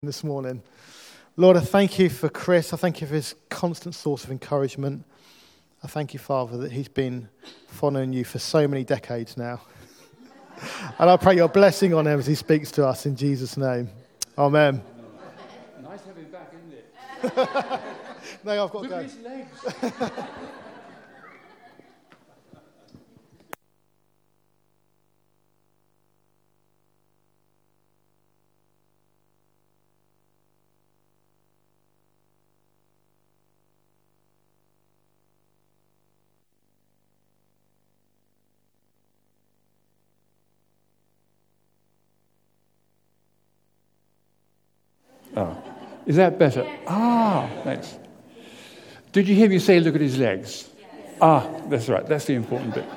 This morning. Lord, I thank you for Chris. I thank you for his constant source of encouragement. I thank you, Father, that he's been following you for so many decades now. And I pray your blessing on him as he speaks to us in Jesus' name. Amen. Nice having him back, isn't it? No, I've got to Look go. at his legs. Oh, is that better? Ah, thanks. Did you hear me say, look at his legs? Yes. Ah, that's right. That's the important bit.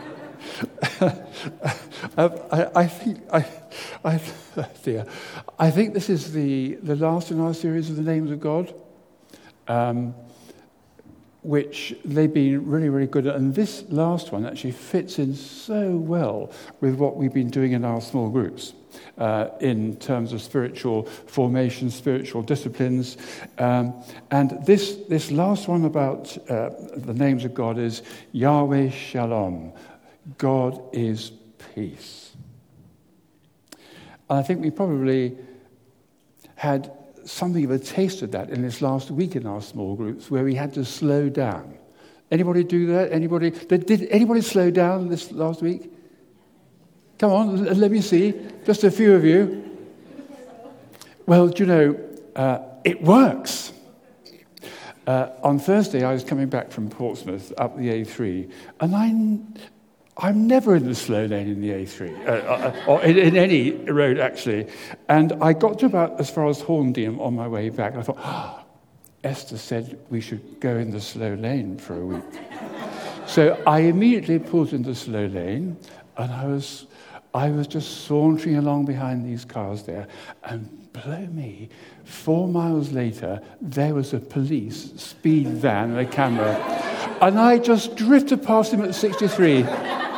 I think this is the last in our series of the names of God, which they've been really, really good at. And this last one actually fits in so well with what we've been doing in our small groups. In terms of spiritual formation, spiritual disciplines. And this last one about the names of God is Yahweh Shalom. God is peace. And I think we probably had something of a taste of that in this last week in our small groups where we had to slow down. Anybody do that? Did anybody slow down this last week? Come on, let me see. Just a few of you. Well, do you know, it works. On Thursday, I was coming back from Portsmouth up the A3, and I'm never in the slow lane in the A3, or in any road, actually. And I got to about as far as Horndean on my way back. I thought, Esther said we should go in the slow lane for a week. So I immediately pulled in the slow lane, and I was just sauntering along behind these cars there, and blow me, 4 miles later, there was a police speed van and a camera, and I just drifted past him at 63.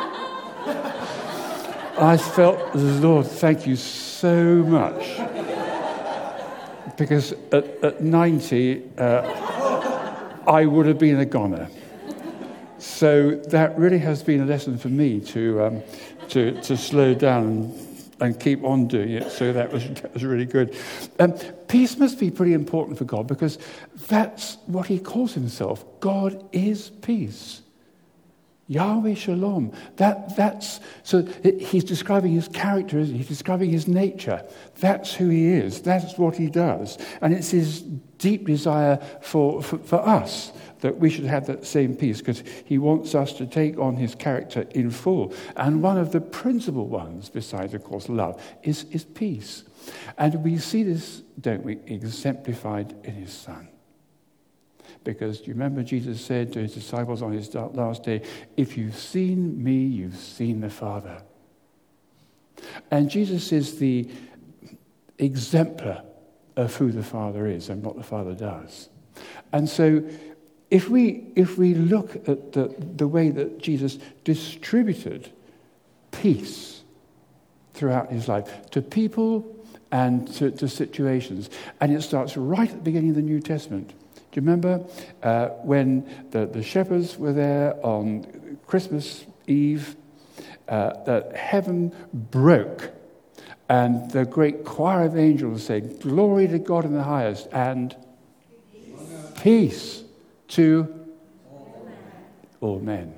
I felt, Lord, thank you so much, because at 90, I would have been a goner. So that really has been a lesson for me to slow down and keep on doing it. So that was really good. Peace must be pretty important for God because that's what he calls himself. God is peace. Yahweh Shalom. So he's describing his character, he's describing his nature. That's who he is. That's what he does. And it's his deep desire for us that we should have that same peace because he wants us to take on his character in full. And one of the principal ones, besides, of course, love, is peace. And we see this, don't we, exemplified in his Son. Because do you remember Jesus said to his disciples on his last day, if you've seen me, you've seen the Father. And Jesus is the exemplar of who the Father is and what the Father does. And so if we look at the way that Jesus distributed peace throughout his life to people and to situations, and it starts right at the beginning of the New Testament. Do you remember when the shepherds were there on Christmas Eve, that heaven broke and the great choir of angels said, "Glory to God in the highest," and peace to all men.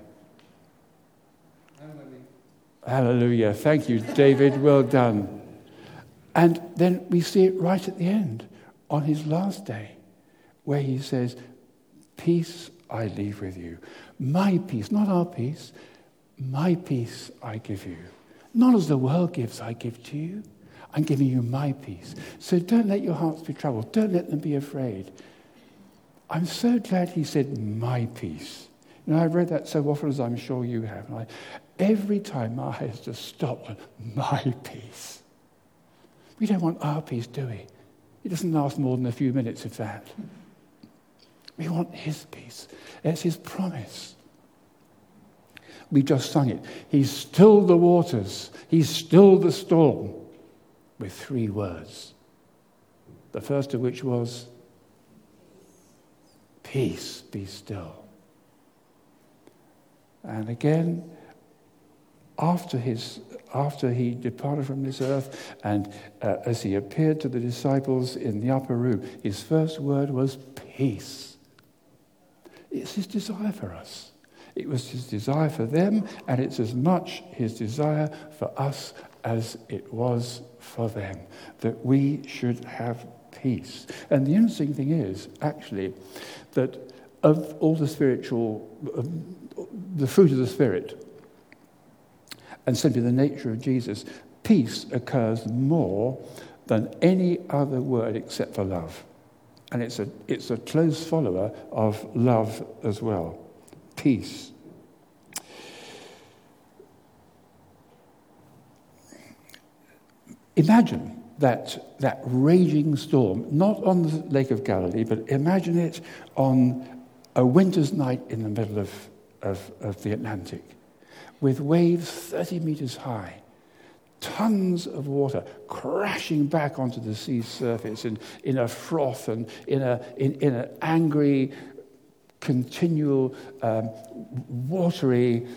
Hallelujah. Thank you, David. Well done. And then we see it right at the end, on his last day, where he says, peace I leave with you. My peace, not our peace, my peace I give you. Not as the world gives, I give to you. I'm giving you my peace. So don't let your hearts be troubled. Don't let them be afraid. I'm so glad he said, my peace. You know, I've read that so often, as I'm sure you have. And every time my eyes just stop, my peace. We don't want our peace, do we? It doesn't last more than a few minutes, if that. We want his peace. It's his promise. We just sung it. He's stilled the waters. He's stilled the storm with 3 words. The first of which was, peace, be still. And again, after he departed from this earth, and as he appeared to the disciples in the upper room, his first word was peace. It's his desire for us. It was his desire for them, and it's as much his desire for us as it was for them, that we should have peace. And the interesting thing is, actually, that of all the the fruit of the Spirit, and simply the nature of Jesus, peace occurs more than any other word except for love. And it's a close follower of love as well. Peace. Imagine that raging storm, not on the Lake of Galilee, but imagine it on a winter's night in the middle of the Atlantic, with waves 30 meters high, tons of water crashing back onto the sea's surface in a froth and in an angry, continual, watery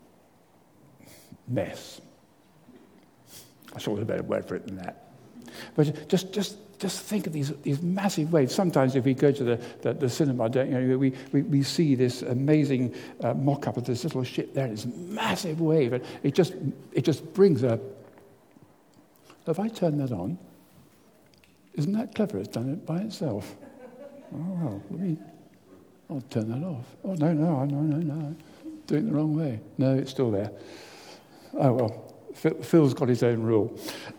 mess. I saw a better word for it than that. But just think of these massive waves. Sometimes if we go to the cinema, we see this amazing mock-up of this little ship there, this massive wave, and it just brings a... Have I turned that on? Isn't that clever? It's done it by itself. Oh, well, I'll turn that off. Oh, no. Doing it the wrong way. No, it's still there. Oh, well. Phil's got his own rule.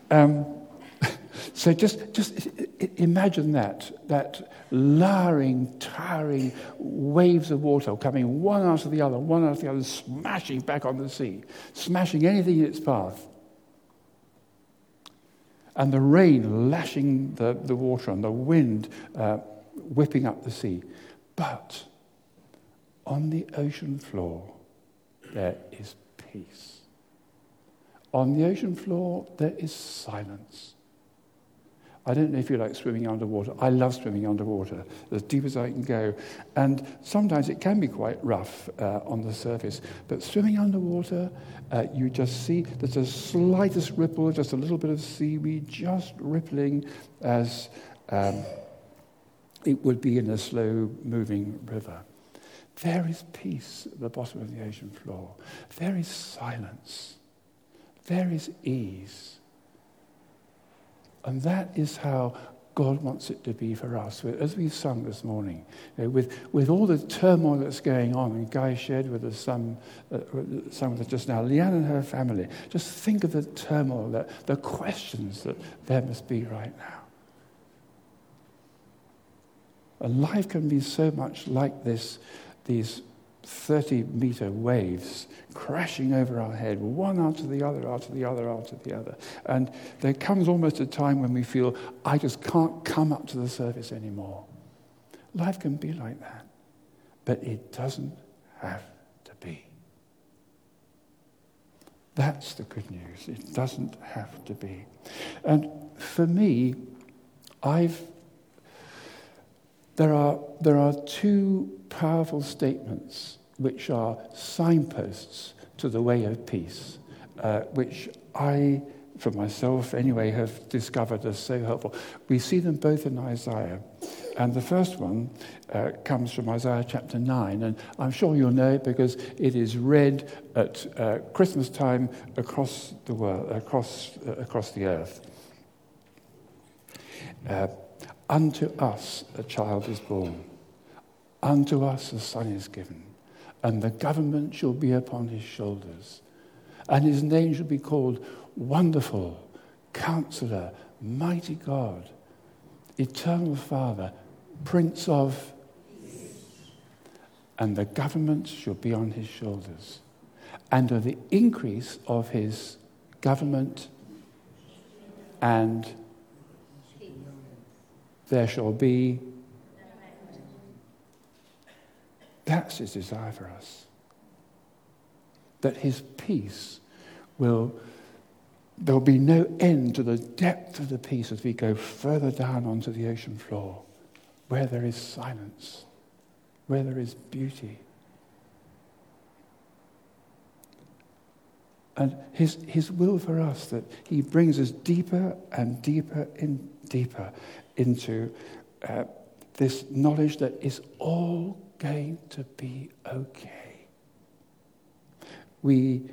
So just imagine that lowering, towering waves of water coming one after the other, smashing back on the sea, smashing anything in its path. And the rain lashing the water and the wind whipping up the sea. But on the ocean floor, there is peace. On the ocean floor, there is silence. I don't know if you like swimming underwater. I love swimming underwater, as deep as I can go. And sometimes it can be quite rough on the surface. But swimming underwater, you just see there's the slightest ripple, just a little bit of seaweed just rippling as it would be in a slow-moving river. There is peace at the bottom of the ocean floor. There is silence. There is ease. And that is how God wants it to be for us. As we've sung this morning, with all the turmoil that's going on, and Guy shared with us some with us just now, Leanne and her family, just think of the turmoil, the questions that there must be right now. And life can be so much like these 30-meter waves crashing over our head, one after the other, after the other, after the other. And there comes almost a time when we feel, I just can't come up to the surface anymore. Life can be like that, but it doesn't have to be. That's the good news. It doesn't have to be. And for me, there are two powerful statements which are signposts to the way of peace, which I, for myself anyway, have discovered as so helpful. We see them both in Isaiah. And the first one comes from Isaiah chapter 9. And I'm sure you'll know it because it is read at Christmas time across the world, across the earth. Unto us a child is born, unto us a son is given, and the government shall be upon his shoulders, and his name shall be called Wonderful, Counselor, Mighty God, Eternal Father, Prince of Peace. And the government shall be on his shoulders, and of the increase of his government and there shall be. That's his desire for us. That his peace will there'll be no end to the depth of the peace as we go further down onto the ocean floor, where there is silence, where there is beauty. And his will for us, that he brings us deeper and deeper and deeper into this knowledge that is all going to be okay. We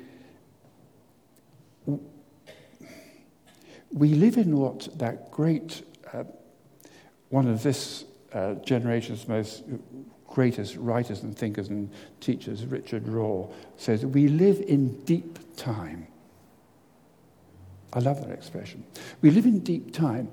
live in what that great, one of this generation's most greatest writers and thinkers and teachers, Richard Rohr, says, we live in deep time. I love that expression. We live in deep time.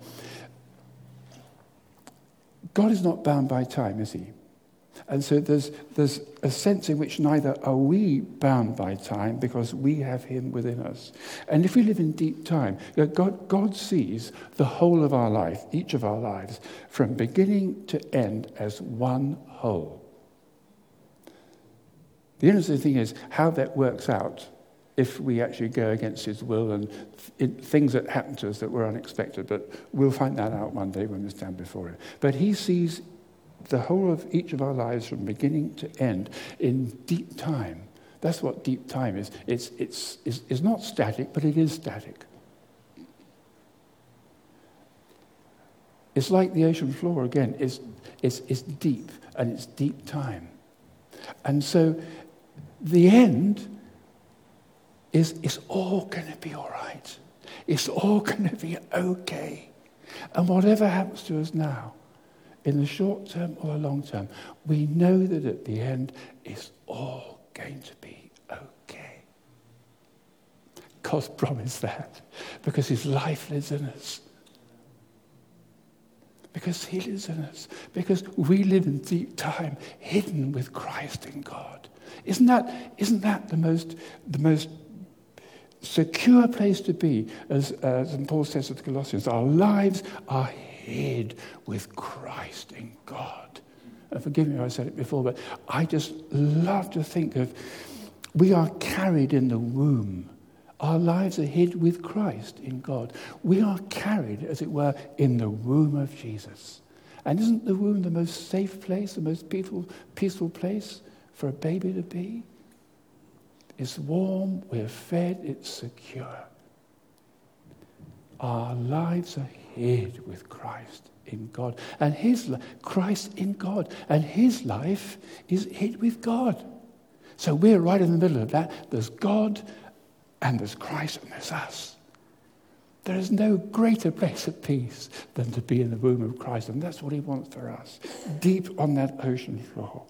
God is not bound by time, is he? And so there's a sense in which neither are we bound by time, because we have him within us. And if we live in deep time, God sees the whole of our life, each of our lives, from beginning to end as one whole. The interesting thing is how that works out if we actually go against his will and things that happen to us that were unexpected. But we'll find that out one day when we stand before him. But he sees the whole of each of our lives from beginning to end in deep time. That's what deep time is. It's not static, but it is static. It's like the ocean floor again. It's deep, and it's deep time. And so the end is all going to be all right. It's all going to be okay. And whatever happens to us now, in the short term or the long term, we know that at the end it's all going to be okay. God's promised that because his life lives in us. Because he lives in us. Because we live in deep time, hidden with Christ in God. Isn't that the most secure place to be, as St. Paul says to the Colossians? Our lives are hid with Christ in God. And forgive me if I said it before, but I just love to think of, we are carried in the womb. Our lives are hid with Christ in God. We are carried, as it were, in the womb of Jesus. And isn't the womb the most safe place, the most peaceful place for a baby to be? It's warm, we're fed, it's secure. Our lives are hid with Christ in God. And Christ in God. And his life is hid with God. So we're right in the middle of that. There's God, and there's Christ, and there's us. There is no greater place of peace than to be in the womb of Christ. And that's what he wants for us, deep on that ocean floor.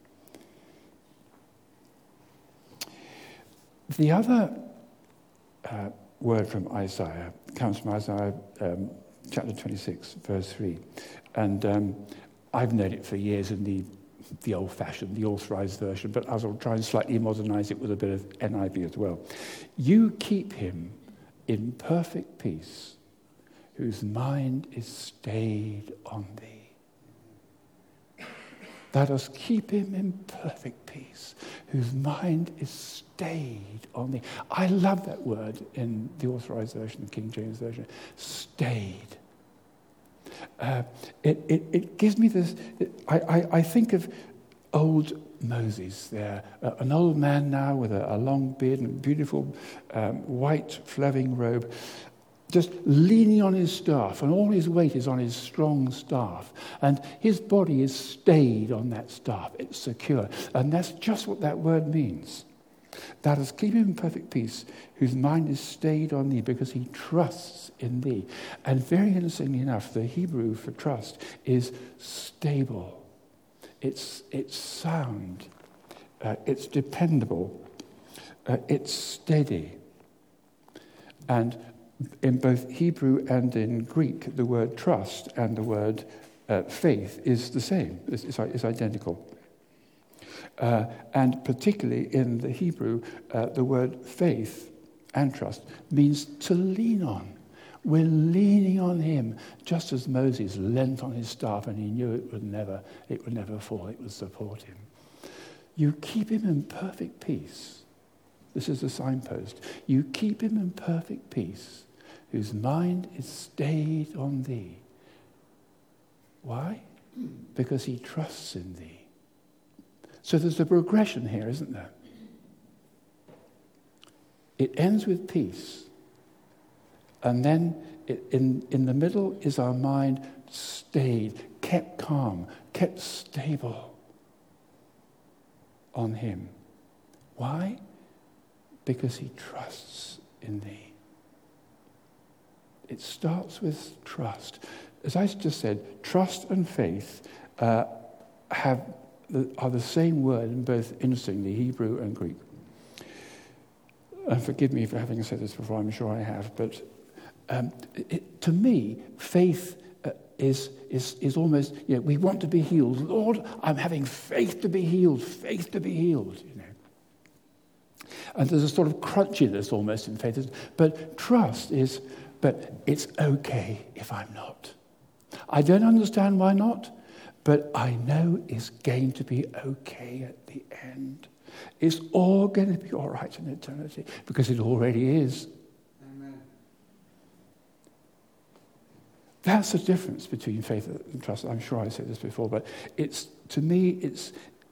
The other word from Isaiah comes from Isaiah chapter 26, verse 3. And I've known it for years in the old-fashioned, the authorized version, but I'll try and slightly modernize it with a bit of NIV as well. You keep him in perfect peace, whose mind is stayed on thee. Let us keep him in perfect peace, whose mind is stayed on thee. I love that word in the authorized version, the King James Version. Stayed. It gives me this. I think of old Moses there, an old man now with a long beard and a beautiful white flowing robe, just leaning on his staff, and all his weight is on his strong staff, and his body is stayed on that staff. It's secure, and that's just what that word means. That is, keep him in perfect peace, whose mind is stayed on thee, because he trusts in thee. And very interestingly enough, the Hebrew for trust is stable. It's sound. It's dependable. It's steady. And in both Hebrew and in Greek, the word trust and the word faith is the same. It's identical. And particularly in the Hebrew, the word faith and trust means to lean on. We're leaning on him, just as Moses leant on his staff, and he knew it would never fall, it would support him. You keep him in perfect peace. This is the signpost. You keep him in perfect peace, whose mind is stayed on thee. Why? Because he trusts in thee. So there's a progression here, isn't there? It ends with peace. And then in the middle is our mind stayed, kept calm, kept stable on him. Why? Because he trusts in thee. It starts with trust. As I just said, trust and faith are the same word in both, interestingly, Hebrew and Greek. And forgive me for having said this before, I'm sure I have, but to me, faith is almost, we want to be healed. Lord, I'm having faith to be healed, And there's a sort of crunchiness almost in faith. But trust is, but it's okay if I'm not. I don't understand why not, but I know it's going to be okay at the end. It's all going to be all right in eternity, because it already is. Amen. That's the difference between faith and trust. I'm sure I said this before, but to me, it's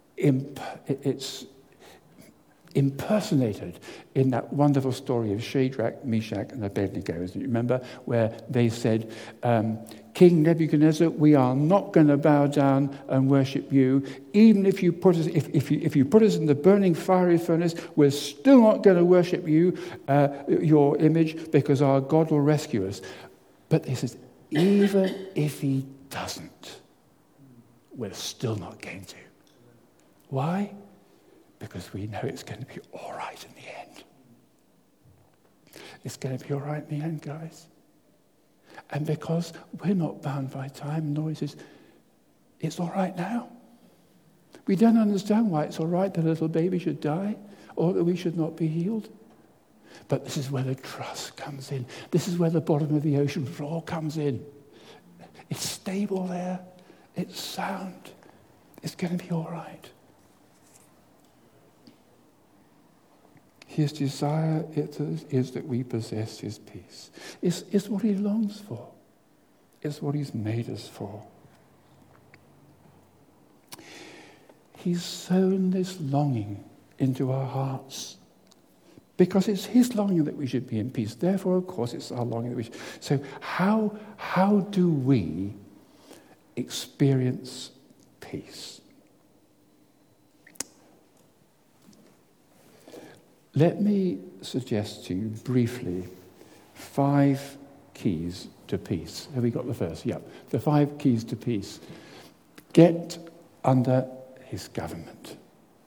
impersonated in that wonderful story of Shadrach, Meshach, and Abednego. You remember where they said, King Nebuchadnezzar, we are not going to bow down and worship you. Even if you put us, if you put us in the burning fiery furnace, we're still not going to worship you, your image, because our God will rescue us. But he says, even if he doesn't, we're still not going to. Why? Because we know it's going to be all right in the end. It's going to be all right in the end, guys. And because we're not bound by time, nor is it, it's all right now. We don't understand why it's all right that a little baby should die or that we should not be healed. But this is where the trust comes in. This is where the bottom of the ocean floor comes in. It's stable there. It's sound. It's going to be all right. His desire is that we possess his peace. It's what he longs for. It's what he's made us for. He's sown this longing into our hearts because it's his longing that we should be in peace. Therefore, of course, it's our longing that we should. So how do we experience peace? Let me suggest to you briefly 5 keys to peace. Have we got the first? Yeah. The 5 keys to peace. Get under his government.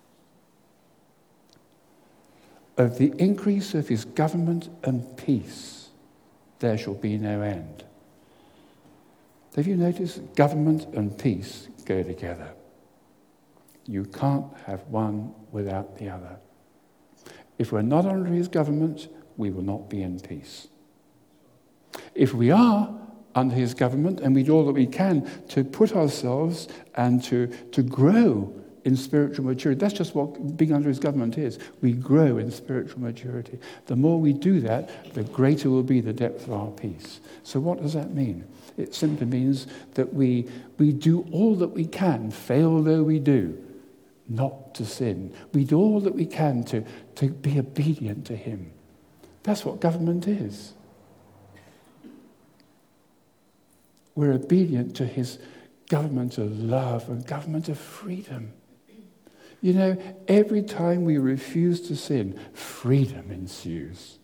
Of the increase of his government and peace, there shall be no end. Have you noticed government and peace go together? You can't have one without the other. If we're not under his government, we will not be in peace. If we are under his government and we do all that we can to put ourselves and to grow in spiritual maturity, that's just what being under his government is. We grow in spiritual maturity. The more we do that, the greater will be the depth of our peace. So what does that mean? It simply means that we do all that we can, fail though we do, not to sin. We do all that we can to be obedient to him. That's what government is. We're obedient to his government of love and government of freedom. You know, every time we refuse to sin, freedom ensues.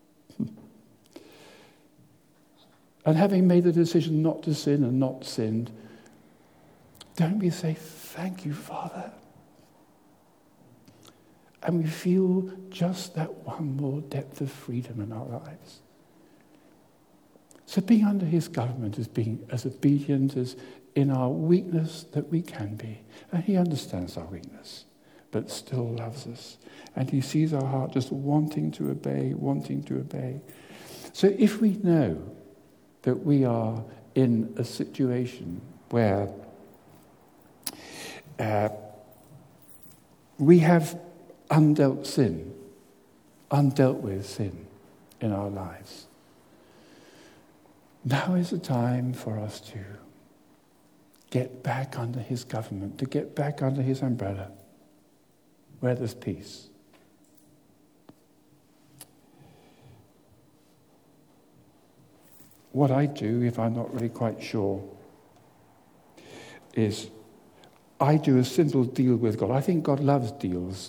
And having made the decision not to sin and not sinned, don't we say, thank you, Father? And we feel just that one more depth of freedom in our lives. So being under his government is being as obedient as in our weakness that we can be. And he understands our weakness, but still loves us. And he sees our heart just wanting to obey, wanting to obey. So if we know that we are in a situation where we have undealt sin, undealt with sin in our lives. Now is the time for us to get back under his government, to get back under his umbrella, where there's peace. What I do, if I'm not really quite sure, is I do a simple deal with God. I think God loves deals.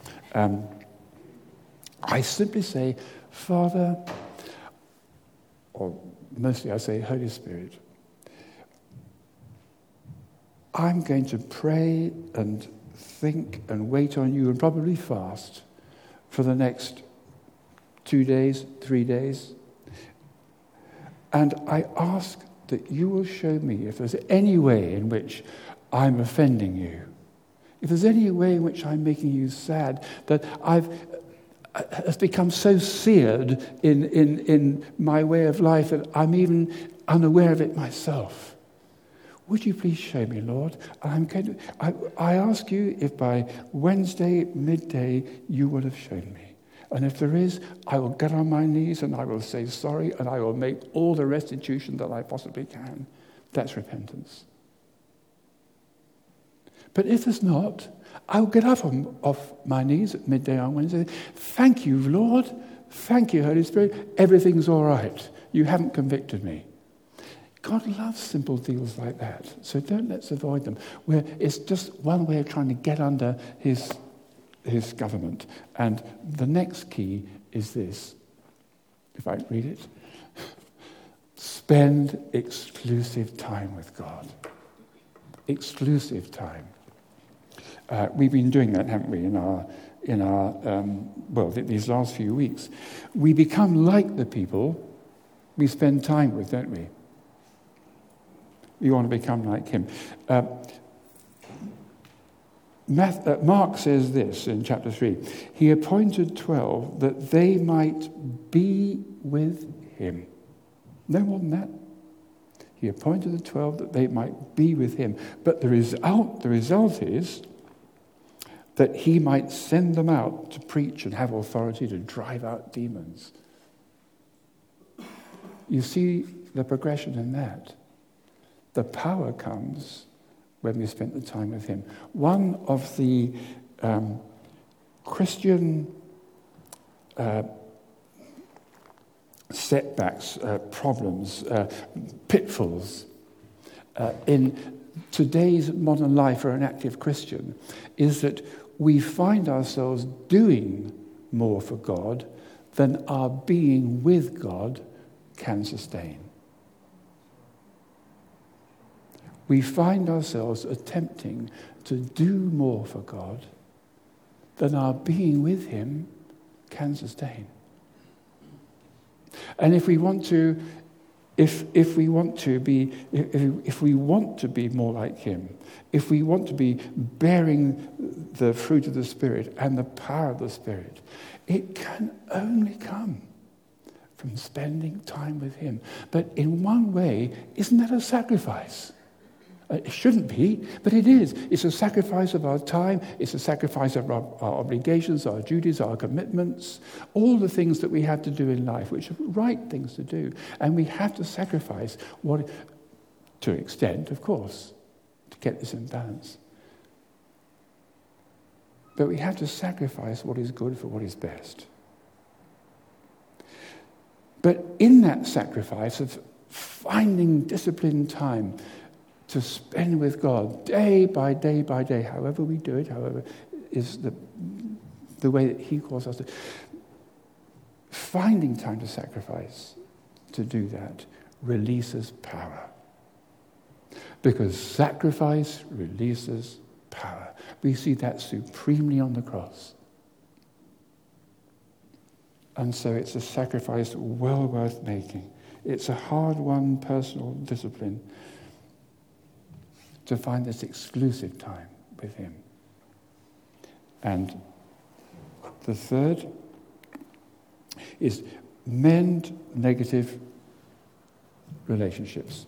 I simply say, Father, or mostly I say, Holy Spirit, I'm going to pray and think and wait on you and probably fast for the next 2 days, 3 days. And I ask that you will show me if there's any way in which I'm offending you, if there's any way in which I'm making you sad, that has become so seared in my way of life that I'm even unaware of it myself. Would you please show me, Lord? I ask you if by Wednesday midday you will have shown me. And if there is, I will get on my knees and I will say sorry and I will make all the restitution that I possibly can. That's repentance. But if there's not, I'll get up off my knees at midday on Wednesday. Thank you, Lord. Thank you, Holy Spirit. Everything's all right. You haven't convicted me. God loves simple deals like that. So let's avoid them. Where it's just one way of trying to get under his government. And the next key is this. If I read it. Spend exclusive time with God. Exclusive time. We've been doing that, haven't we, in our these last few weeks. We become like the people we spend time with, don't we? We want to become like him. Mark says this in chapter 3. He appointed 12 that they might be with him. No more than that. He appointed the 12 that they might be with him. But the result is that he might send them out to preach and have authority to drive out demons. You see the progression in that. The power comes when we spent the time with him. One of the Christian setbacks, problems, pitfalls in today's modern life for an active Christian is that we find ourselves doing more for God than our being with God can sustain. We find ourselves attempting to do more for God than our being with him can sustain. And if we want to be more like him, if we want to be bearing the fruit of the Spirit and the power of the Spirit, it can only come from spending time with him. But in one way, isn't that a sacrifice? It shouldn't be, but it is. It's a sacrifice of our time. It's a sacrifice of our obligations, our duties, our commitments, all the things that we have to do in life, which are right things to do. And we have to sacrifice to an extent, of course, to get this in balance. But we have to sacrifice what is good for what is best. But in that sacrifice of finding disciplined time to spend with God day by day by day, however we do it, however is the way that he calls us to, finding time to sacrifice, to do that, releases power. Because sacrifice releases power. We see that supremely on the cross. And so it's a sacrifice well worth making. It's a hard-won personal discipline to find this exclusive time with him. And the third is mend negative relationships.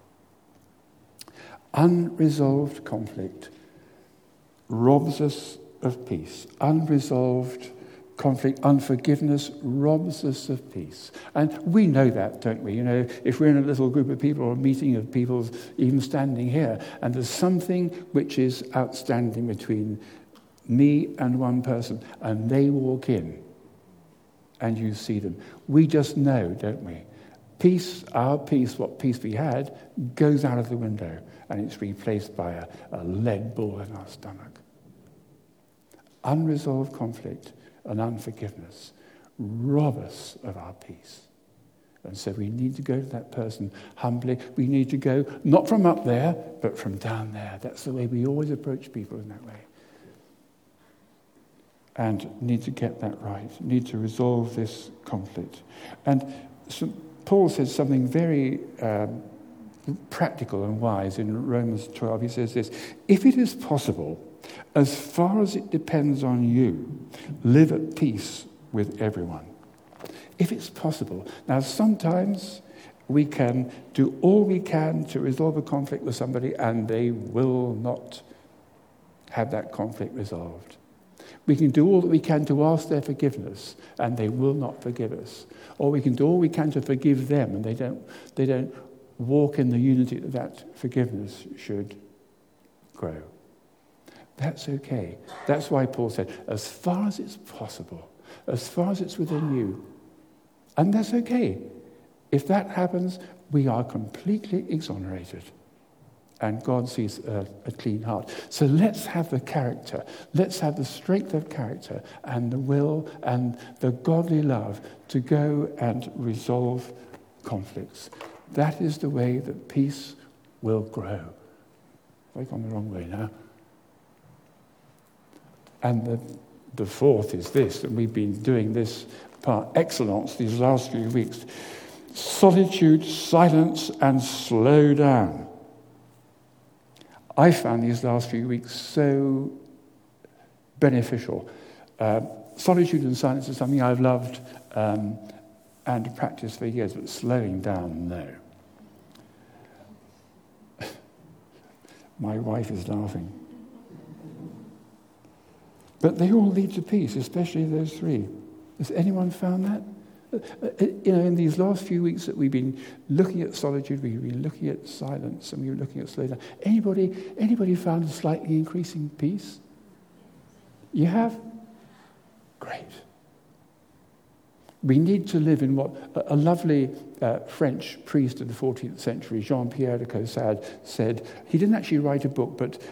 Unresolved conflict robs us of peace. Unresolved conflict, unforgiveness robs us of peace. And we know that, don't we? You know, if we're in a little group of people or a meeting of people, even standing here, and there's something which is outstanding between me and one person, and they walk in, and you see them. We just know, don't we? Peace, our peace, what peace we had, goes out of the window, and it's replaced by a lead ball in our stomach. Unresolved conflict and unforgiveness rob us of our peace. And so we need to go to that person humbly. We need to go not from up there, but from down there. That's the way we always approach people, in that way. And need to get that right. Need to resolve this conflict. And Paul says something very practical and wise in Romans 12. He says this: if it is possible, as far as it depends on you, live at peace with everyone. If it's possible. Now, sometimes we can do all we can to resolve a conflict with somebody, and they will not have that conflict resolved. We can do all that we can to ask their forgiveness, and they will not forgive us. Or we can do all we can to forgive them, and they don't walk in the unity that forgiveness should grow. That's okay. That's why Paul said, as far as it's possible, as far as it's within you. And that's okay. If that happens, we are completely exonerated. And God sees a clean heart. So let's have the character. Let's have the strength of character and the will and the godly love to go and resolve conflicts. That is the way that peace will grow. I've gone the wrong way now. And the fourth is this, and we've been doing this par excellence these last few weeks. Solitude, silence, and slow down. I found these last few weeks so beneficial. Solitude and silence is something I've loved and practiced for years, but slowing down, no. My wife is laughing. But they all lead to peace, especially those three. Has anyone found that? In these last few weeks that we've been looking at solitude, we've been looking at silence, and we've been looking at slow down. Anybody found a slightly increasing peace? You have? Great. We need to live in what a lovely French priest of the 14th century, Jean-Pierre de Caussade, said. He didn't actually write a book, but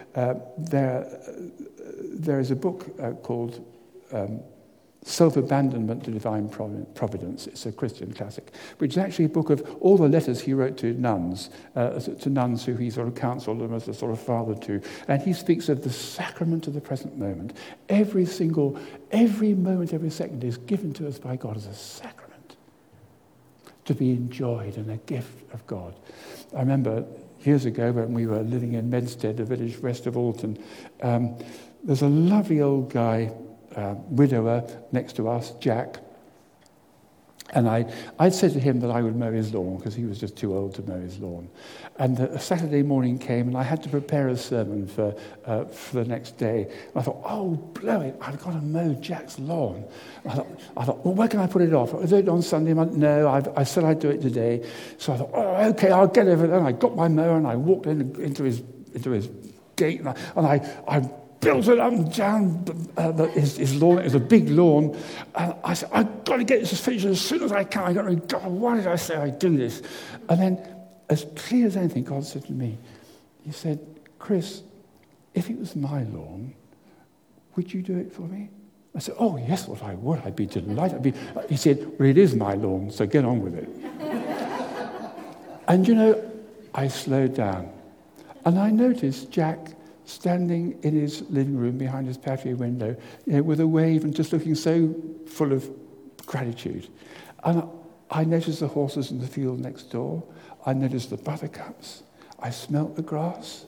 there is a book called Self-Abandonment to Divine Providence. It's a Christian classic, which is actually a book of all the letters he wrote to nuns who he sort of counseled them as a sort of father to. And he speaks of the sacrament of the present moment. Every moment, every second is given to us by God as a sacrament to be enjoyed and a gift of God. I remember years ago when we were living in Medstead, a village west of Alton, there's a lovely old guy, widower next to us, Jack, and I'd said to him that I would mow his lawn because he was just too old to mow his lawn. And a Saturday morning came and I had to prepare a sermon for the next day. And I thought, oh, blow it, I've got to mow Jack's lawn. I thought, well, where can I put it off? I'll do it on Sunday. No, I said I'd do it today. So I thought, oh, okay, I'll get over there. And I got my mower and I walked into his gate and I built it up and down his lawn. It was a big lawn. And I said, I've got to get this finished as soon as I can. God, why did I say I'd do this? And then, as clear as anything, God said to me, he said, Chris, if it was my lawn, would you do it for me? I said, oh, yes, well, I would. I'd be delighted. He said, well, it is my lawn, so get on with it. And, I slowed down. And I noticed Jack standing in his living room behind his patio window, with a wave and just looking so full of gratitude. And I noticed the horses in the field next door. I noticed the buttercups. I smelt the grass.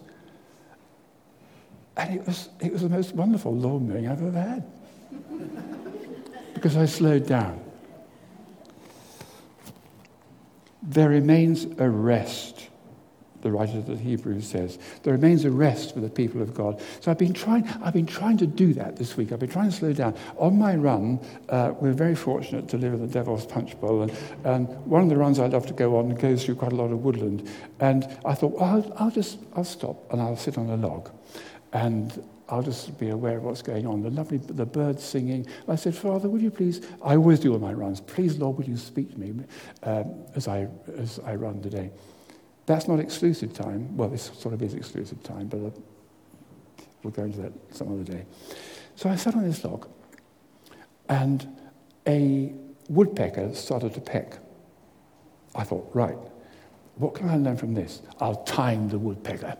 And it was the most wonderful lawn mowing I've ever had. Because I slowed down. There remains a rest the writer of the Hebrews says. There remains a rest for the people of God. So I've been trying to do that this week. I've been trying to slow down. On my run, we're very fortunate to live in the Devil's Punch Bowl, and one of the runs I love to go on goes through quite a lot of woodland. And I thought, well, I'll stop and I'll sit on a log, and I'll just be aware of what's going on. The birds singing. I said, Father, would you please? I always do on my runs. Please, Lord, would you speak to me as I run today? That's not exclusive time. Well, this sort of is exclusive time, but we'll go into that some other day. So I sat on this log, and a woodpecker started to peck. I thought, right, what can I learn from this? I'll time the woodpecker.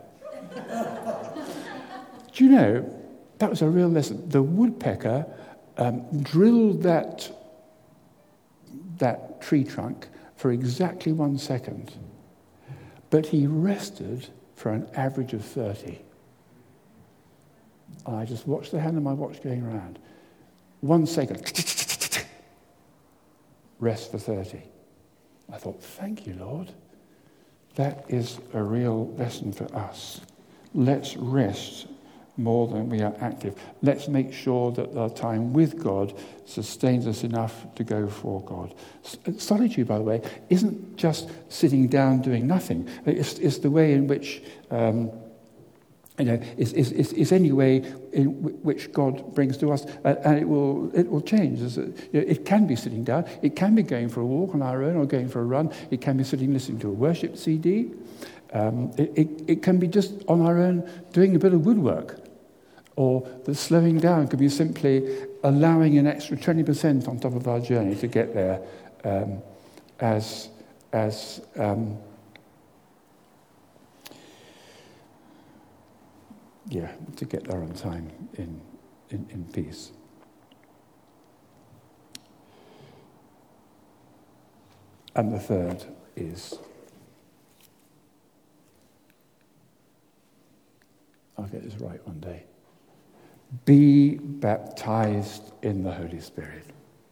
Do you know, that was a real lesson. The woodpecker drilled that tree trunk for exactly 1 second. But he rested for an average of 30. I just watched the hand of my watch going around. 1 second. Rest for 30. I thought, thank you, Lord. That is a real lesson for us. Let's rest more than we are active. Let's make sure that our time with God sustains us enough to go for God. Solitude, by the way, isn't just sitting down doing nothing. It's the way in which, it's any way in which God brings to us, and it will change. It can be sitting down. It can be going for a walk on our own or going for a run. It can be sitting listening to a worship CD. It can be just on our own doing a bit of woodwork. Or the slowing down could be simply allowing an extra 20% on top of our journey to get there to get there on time in peace. And the third is, I'll get this right one day, be baptized in the Holy Spirit.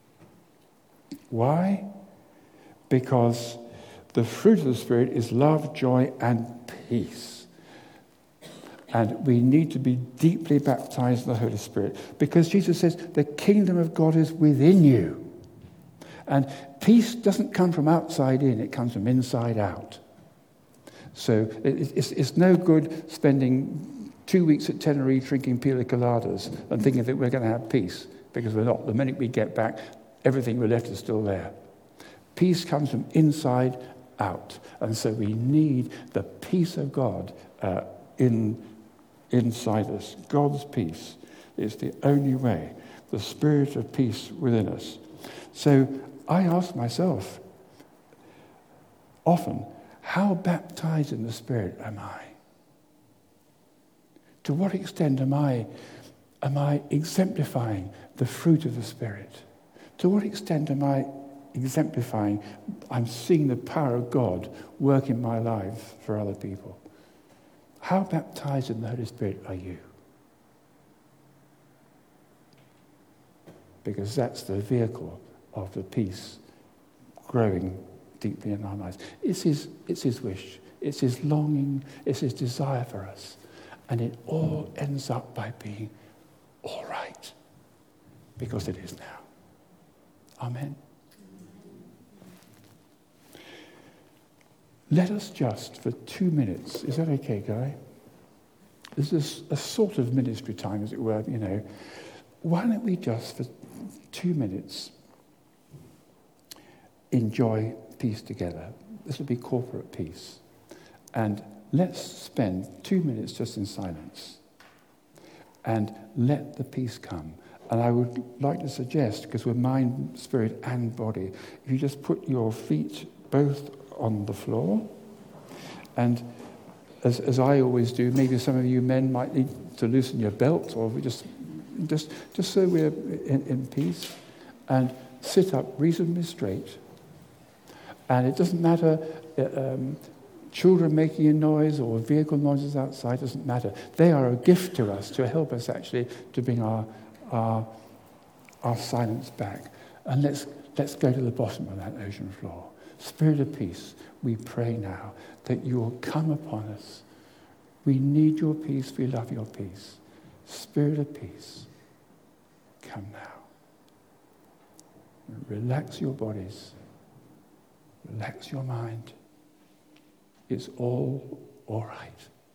Why? Because the fruit of the Spirit is love, joy, and peace. And we need to be deeply baptized in the Holy Spirit because Jesus says the kingdom of God is within you. And peace doesn't come from outside in, it comes from inside out. So it's no good spending 2 weeks at Tenerife drinking pina coladas and thinking that we're going to have peace, because we're not. The minute we get back, everything we're left is still there. Peace comes from inside out. And so we need the peace of God inside us. God's peace is the only way, the spirit of peace within us. So I ask myself often, how baptized in the Spirit am I? To what extent am I exemplifying the fruit of the Spirit? To what extent am I exemplifying, I'm seeing the power of God work in my life for other people? How baptized in the Holy Spirit are you? Because that's the vehicle of the peace growing deeply in our lives. It's his wish. It's his longing. It's his desire for us. And it all ends up by being all right. Because it is now. Amen. Let us just, for 2 minutes, is that okay, Guy? This is a sort of ministry time, as it were, Why don't we just, for 2 minutes, enjoy peace together? This will be corporate peace. And let's spend 2 minutes just in silence and let the peace come. And I would like to suggest, because we're mind, spirit, and body, if you just put your feet both on the floor, and as I always do, maybe some of you men might need to loosen your belt, or we just so we're in peace, and sit up reasonably straight. And it doesn't matter, children making a noise or vehicle noises outside, doesn't matter. They are a gift to us to help us actually to bring our silence back. And let's go to the bottom of that ocean floor. Spirit of peace, we pray now that you will come upon us. We need your peace. We love your peace. Spirit of peace, come now. Relax your bodies. Relax your mind. It's all right.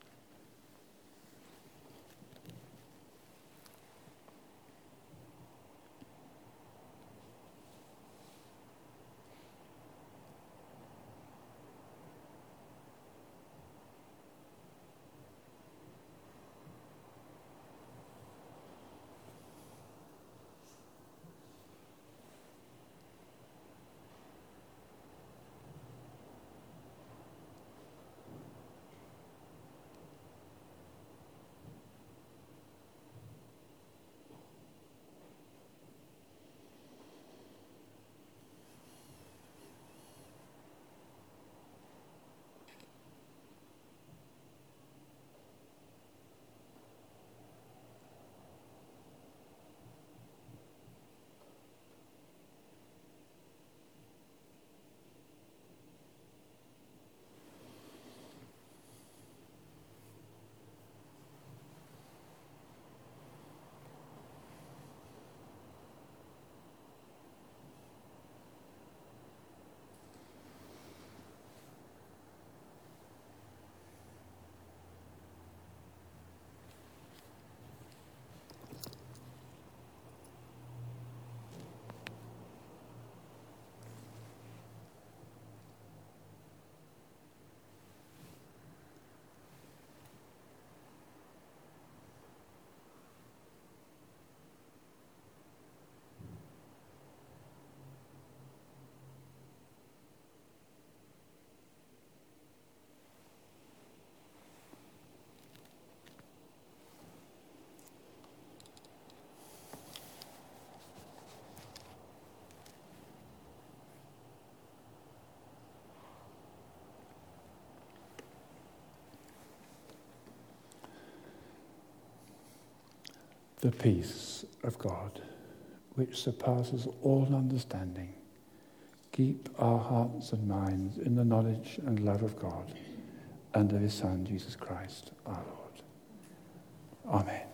The peace of God, which surpasses all understanding, keep our hearts and minds in the knowledge and love of God and of his Son, Jesus Christ, our Lord. Amen.